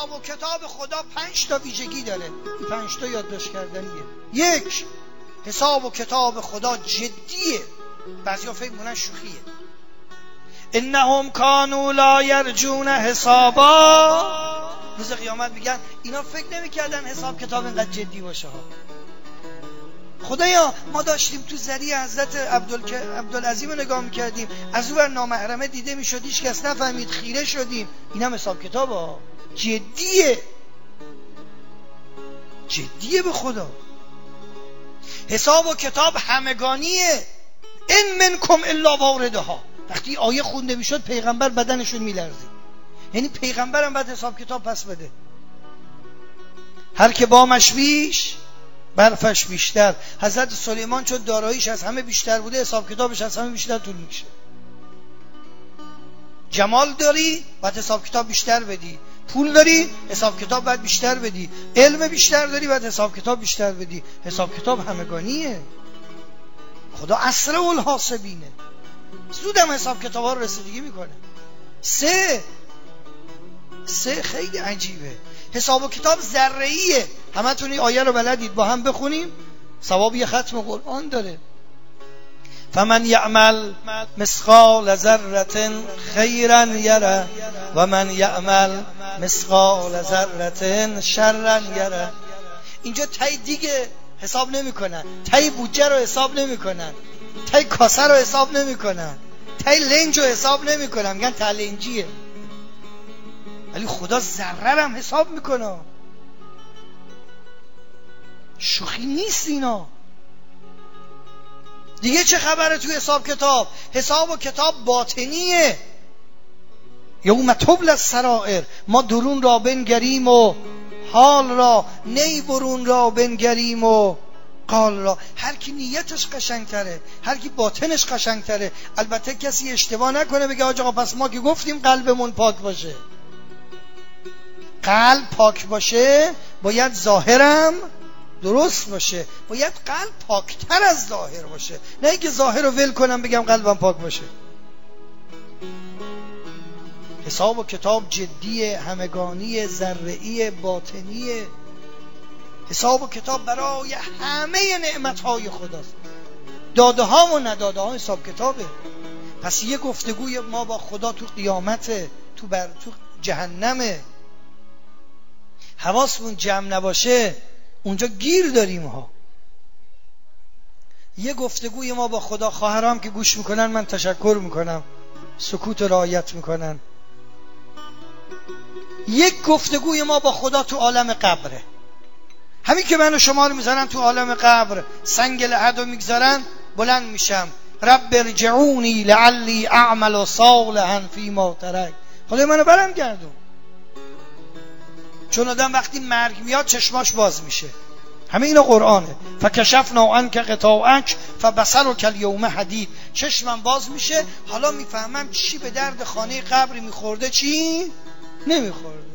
حساب و کتاب خدا 5 تا ویژگی داره. این 5 تا یادداشت کردنیه. 1. حساب و کتاب خدا جدیه. بعضیا فکر می‌کنن شوخیه. انهم کانوا لا یرجون حسابا. روز قیامت میگن اینا فکر نمی‌کردن حساب کتاب اینقدر جدی باشه ها. خدایا ما داشتیم تو ذریع حضرت عبدالعظیم نگاه میکردیم، از اون نامحرمه دیده میشد، هیچ کس نفهمید، خیره شدیم. این هم حساب کتاب ها. جدیه به خدا. حساب و کتاب همگانیه. ان منکم الا واردها. وقتی آیه خونده میشد پیغمبر بدنشون میلرزید. یعنی پیغمبرم باید حساب کتاب پس بده. هر که بامش بیش برفش بیشتر. حضرت سلیمان چون داراییش از همه بیشتر بوده، حساب کتابش از همه بیشتر طول میشه. جمال داری باید حساب کتاب بیشتر بدی، پول داری حساب کتاب باید بیشتر بدی، علم بیشتر داری باید حساب کتاب بیشتر بدی. حساب کتاب همگانیه. خدا اسرع الحاسبینه. زودم حساب کتاب ها رو رسیدگی میکنه. 3 خیلی عجیبه. حساب و کتاب ذره‌ایه. همتون این آیه رو بلدید، با هم بخونیم. ثواب یه ختم قرآن داره. فمن یعمل مثقال ذره خیرا یره و من یعمل مثقال ذره شرا یره. اینجا تای دیگه حساب نمی‌کنن، تای بودجه رو حساب نمی‌کنن، تای کاسه رو حساب نمی‌کنن، تای لنج رو حساب نمی‌کنن، میگن تلنجیه. ولی خدا ذره هم حساب میکنه. شوخی نیست اینا. دیگه چه خبره توی حساب کتاب؟ حساب و کتاب باطنیه. یوم تبلی السرائر. ما درون را بنگریم و حال را، نی برون را بنگریم و قال را. هر کی نیتش قشنگتره، هر کی باطنش قشنگتره. البته کسی اشتباه نکنه بگه آقا پس ما که گفتیم قلبمون پاک باشه. قلب پاک باشه باید ظاهرم درست باشه. باید قلب پاکتر از ظاهر باشه، نه اینکه ظاهر رو ول کنم بگم قلبم پاک باشه. حساب و کتاب جدیه، همگانی، ذره‌ای، باطنیه. حساب و کتاب برای همه نعمت‌های خداست. داده ها و نداده ها حساب کتابه. پس یه گفتگوی ما با خدا تو قیامته، تو جهنمه. حواسمون جمع نباشه اونجا گیر داریم ها. یه گفتگوی ما با خدا، خواهرام که گوش میکنن من تشکر میکنم، سکوت رعایت میکنن. یک گفتگوی ما با خدا تو عالم قبره. همین که من و شما رو میذارن تو عالم قبر، سنگ لحد رو میگذارن، بلند میشم رب ارجعونی لعلی اعمل صالحا فیما ترک. خدا منو برم گردون. چون آدم وقتی مرگ میاد چشماش باز میشه. همه اینا قرآنه. فکشفنا عنک غطاءک فبصرک الیوم حدید. چشمم باز میشه، حالا میفهمم چی به درد خانه قبری میخورده، چی نمیخورده.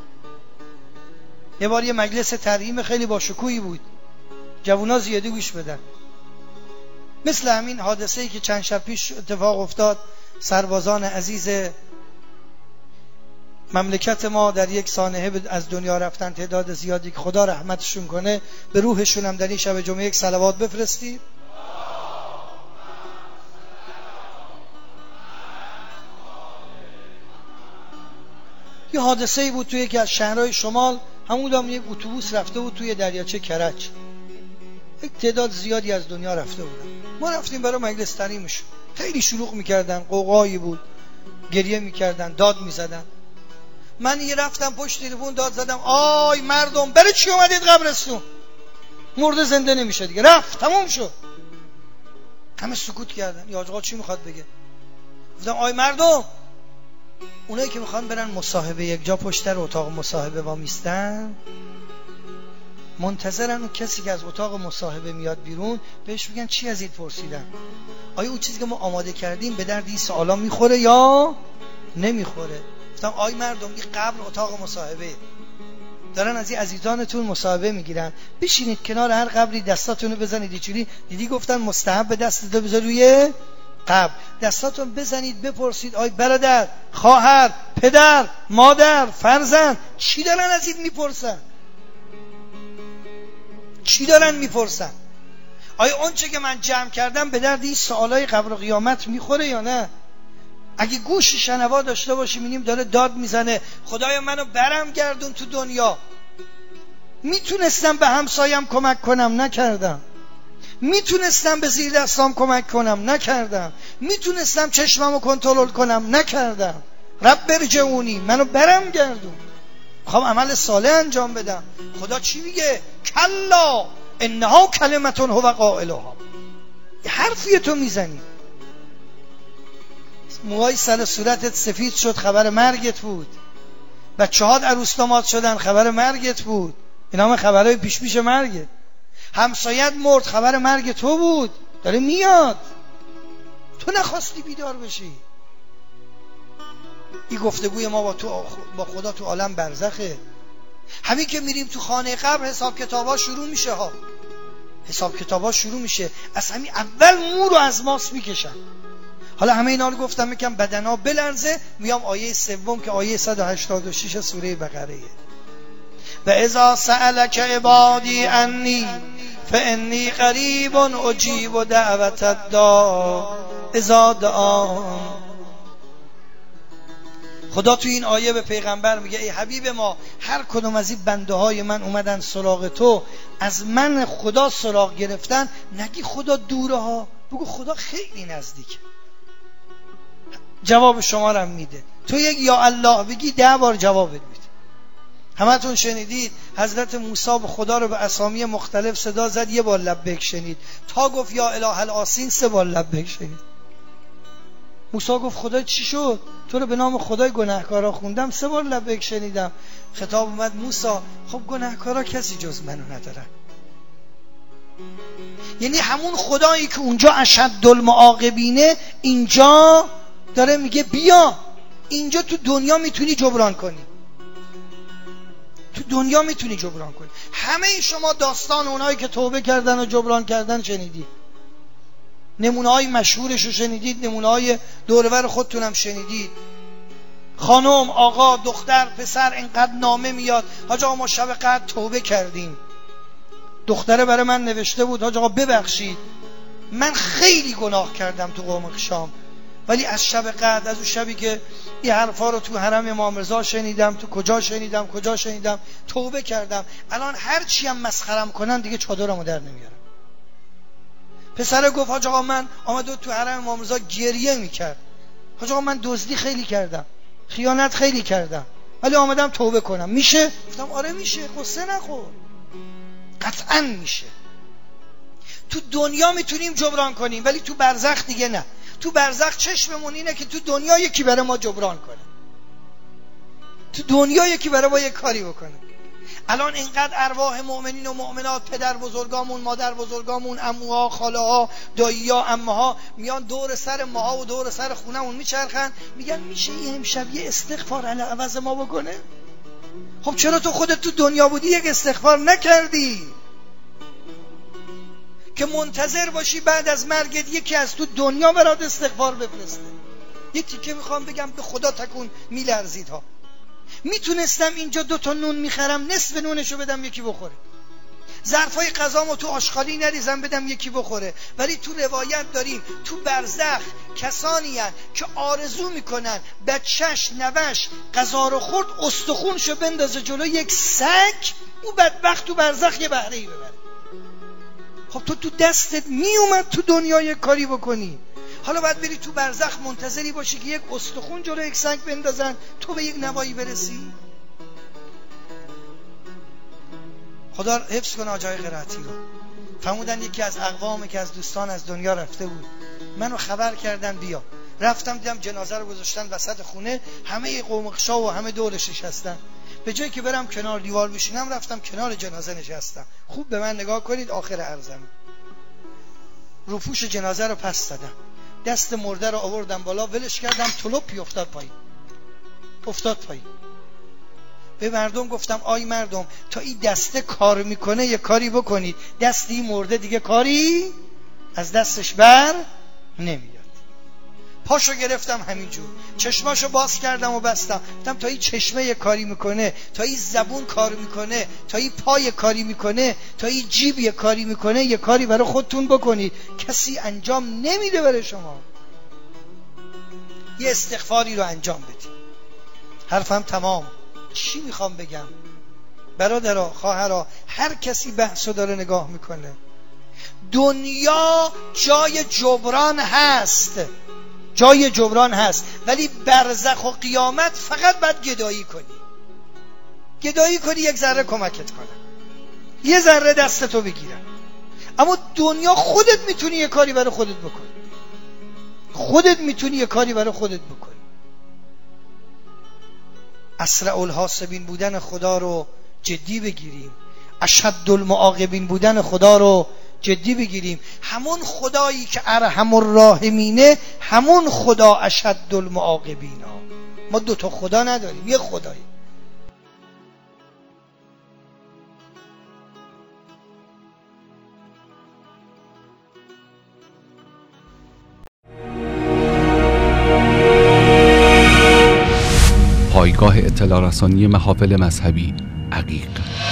یه بار یه مجلس ترحیم خیلی با شکوهی بود، جوونا زیادی گوش بدن. مثل همین حادثه‌ای که چند شب پیش اتفاق افتاد، سربازان عزیز مملکت ما در یک سانحه از دنیا رفتن، تعداد زیادی که خدا رحمتشون کنه. به روحشون هم در این شب جمعه یک صلوات بفرستید. یه حادثه‌ای بود توی یکی از شهرهای شمال، همون یک اتوبوس رفته بود توی دریاچه کرج. یک تعداد زیادی از دنیا رفته بودن. ما رفتیم برای مجلس ترحیمشون. خیلی شلوغ میکردن، قوقایی بود، گریه میکردن، داد میزدن. من یه رفتم پشت تلفن داد زدم آی مردم برای چی اومدید قبرستون؟ مرده زنده نمیشه دیگه، رفت تموم شد. همه سکوت کردن. یا آقا چی میخواد بگه؟ گفتم آی مردم، اونایی که میخوان برن مصاحبه یک جا پشت اتاق مصاحبه وامیستن، منتظرن اون کسی که از اتاق مصاحبه میاد بیرون بهش بگن چی از این پرسیدن؟ آیا اون چیزی که ما آماده کردیم به درد این سوالا میخوره یا نمیخوره؟ گفتم آی مردم، این قبر اتاق مصاحبه، دارن از این عزیزانتون مصاحبه میگیرن، بشینید کنار هر قبری دستاتونو بزنید اینجوری. دیدی گفتن مستحب دستتو بذار روی قبل. دستاتون بزنید بپرسید آی برادر، خواهر، پدر، مادر، فرزند، چی دارن از این میپرسن؟ چی دارن میپرسن؟ آیا اون چه که من جمع کردم به درد این سوالای قبر و قیامت میخوره یا نه؟ اگه گوش شنوا داشته باشیم میبینیم داره داد میزنه خدایا منو برم گردون تو دنیا. میتونستم به همسایم کمک کنم، نکردم. میتونستم به زیر دستام کمک کنم، نکردم. میتونستم چشممو کنترل کنم، نکردم. رب ارجعونی، منو برم گردون، میخوام عمل صالح انجام بدم. خدا چی میگه؟ کلا انها کلمتون هو قائلها. حرفی تو میزنی، موهای سر صورتت سفید شد، خبر مرگت بود. بچه‌هات عروس داماد شدن، خبر مرگت بود. اینا همه خبرهای پیش مرگه. همسایت مرد، خبر مرگ تو بود، داره میاد. تو نخواستی بیدار بشی. این گفتگوی ما با خدا تو عالم برزخه. همین که میریم تو خانه قبر حساب کتابا شروع میشه ها. حساب کتابا شروع میشه. از همین اول مو رو از ماست میکشن. حالا همه اینا رو گفتم میگم بدنا بلرزه. میام آیه سوم که آیه 186 سوره بقره. و اذا سألك عبادی انی فانی قریب اجیب دعوت الداع اذا دعان. خدا تو این آیه به پیغمبر میگه ای حبیب ما، هر کدوم از این بنده های من اومدن سراغ تو، از من خدا سراغ گرفتن، نگی خدا دوره ها، بگو خدا خیلی نزدیکه. جواب شما رو میده. تو یک یا الله بگی 10 بار جوابت میده. همتون شنیدید حضرت موسی به خدا رو به اسامی مختلف صدا زد، 1 بار لبیک شنید. تا گفت یا اله الآسین 3 بار لبیک شنید. موسی گفت خدا چی شد؟ تو رو به نام خدای گناهکارا خوندم، 3 بار لبیک شنیدم. خطاب اومد موسی خب گناهکارا کسی جز منو ندارن. یعنی همون خدایی که اونجا اشد المعاقبینه، اینجا داره میگه بیا، اینجا تو دنیا میتونی جبران کنی. تو دنیا میتونی جبران کنی. همه شما داستان اونایی که توبه کردن و جبران کردن شنیدید. نمونه‌های مشهورش رو شنیدید، نمونه‌های دورور خودتونم شنیدید. خانم، آقا، دختر، پسر اینقدر نامه میاد حاج آقا ما شب قدر توبه کردیم. دختره برای من نوشته بود حاج آقا ببخشید من خیلی گناه کردم تو قوم شام، ولی از شب قدر، از اون شبی که این حرفا رو تو حرم امام رضا شنیدم، تو کجا شنیدم توبه کردم. الان هر چی هم مسخرم کنن دیگه چادرمو در نمیارم. پسر گفت حاج آقا من آمد تو حرم امام رضا گریه میکرد، حاج آقا من دزدی خیلی کردم، خیانت خیلی کردم، ولی آمدم توبه کنم. میشه؟ گفتم آره میشه، قصه نخور، قطعا میشه. تو دنیا میتونیم جبران کنیم ولی تو برزخ دیگه نه. تو برزخ چشممون اینه که تو دنیا یکی برای ما جبران کنه، تو دنیا یکی برای ما یک کاری بکنه. الان اینقدر ارواح مؤمنین و مؤمنات، پدر بزرگامون، مادر بزرگامون، عموها، خاله‌ها، دایی‌ها، عمه‌ها میان دور سر ماها و دور سر خونمون میچرخن، میگن میشه یه امشب یه استغفار علی عوض ما بکنه؟ خب چرا تو خودت تو دنیا بودی یک استغفار نکردی؟ که منتظر باشی بعد از مرگت یکی از تو دنیا برات استغفار بفرسته. یه تیکه میخوام بگم به خدا تکون میلرزید ها. میتونستم اینجا 2 تا نون میخرم، نصف نونشو بدم یکی بخوره، ظرفای غذامو تو آشغالی نریزم بدم یکی بخوره. ولی تو روایت داریم تو برزخ کسانی هن که آرزو میکنن بچهش نوش غذا رو خورد استخونشو بندازه جلو یک سگ، او بدبخت تو برزخ یه بهره‌ای ببره. خب تو دستت میومد تو دنیا یک کاری بکنی، حالا باید بری تو برزخ منتظری باشی که یک استخون جلو یک سگ بندازن تو به یک نوایی برسی؟ خدا حفظ کنه آجای قرائتی رو. فرمودن یکی از اقوامی که از دوستان از دنیا رفته بود، منو خبر کردن بیا. رفتم دیدم جنازه رو گذاشتن وسط خونه، همه قوم قشا و همه دورش نشستن. به جایی که برم کنار دیوار بشینم رفتم کنار جنازه نشستم. خوب به من نگاه کنید، آخر عرضم روپوش جنازه رو پس دادم، دست مرده رو آوردم بالا، ولش کردم، طلوپی افتاد پایین. به مردم گفتم آی مردم تا این دسته کار میکنه یه کاری بکنید، دستی مرده دیگه کاری از دستش بر نمیاد. پاشو گرفتم همینجور، چشماشو باز کردم و بستم. گفتم تا این چشمه یه کاری میکنه، تا این زبون کار میکنه، تا این پای کاری میکنه، تا این جیب یه کاری میکنه، یه کاری برای خودتون بکنید. کسی انجام نمیده برای شما. یه استغفاری رو انجام بدید. حرفم تمام. چی میخوام بگم؟ برادرها، خواهرها، هر کسی بحثو داره نگاه میکنه، دنیا جای جبران هست، جای جبران هست، ولی برزخ و قیامت فقط باید گدایی کنی. گدایی کنی یک ذره کمکت کنه، یه ذره دستتو بگیرن. اما دنیا خودت میتونی یه کاری برای خودت بکنی، خودت میتونی یه کاری برای خودت بکنی. اسرع الحاسبین بودن خدا رو جدی بگیریم، اشد المعاقبین بودن خدا رو جدی بگیریم. همون خدایی که ارحم الراحمینه، همون خدا اشد المعاقبین. ما دوتا خدا نداریم، یه خدایی. پایگاه اطلاع رسانی محافل مذهبی عقیق.